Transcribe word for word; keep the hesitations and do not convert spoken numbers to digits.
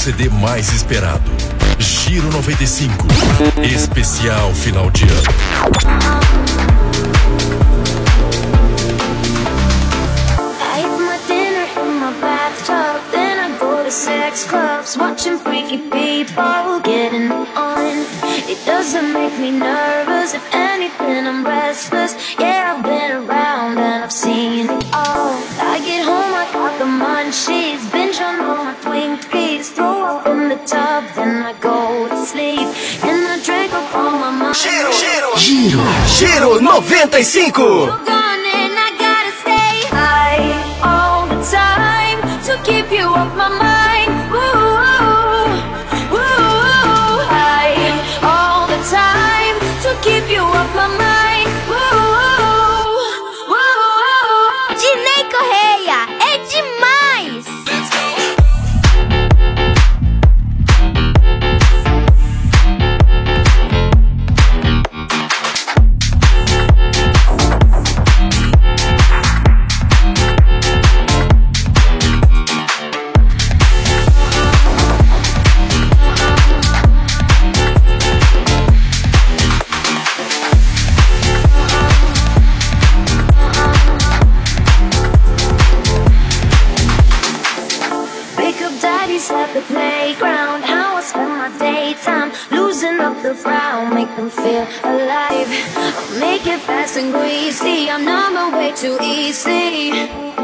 C D mais esperado. Giro noventa e cinco. Especial final de ano. Sex clubs, watching freaky people getting on. It doesn't make me nervous, if anything I'm restless. Yeah, I've been around and I've seen it all. I get home, I got the munchies, binge on all my Twinkies, throw up in the tub, then I go to sleep, and I drink up all my money. Giro, giro, giro, giro noventa e cinco. You're gone and I gotta stay high all the time to keep you off my mind. Keep you off my mind. Woo, woo. Dinei Correia é demais. Let's go. At the playground, how I spend my daytime, losing up the frown, make them feel alive. I'll make it fast and greasy, I'm number way too easy.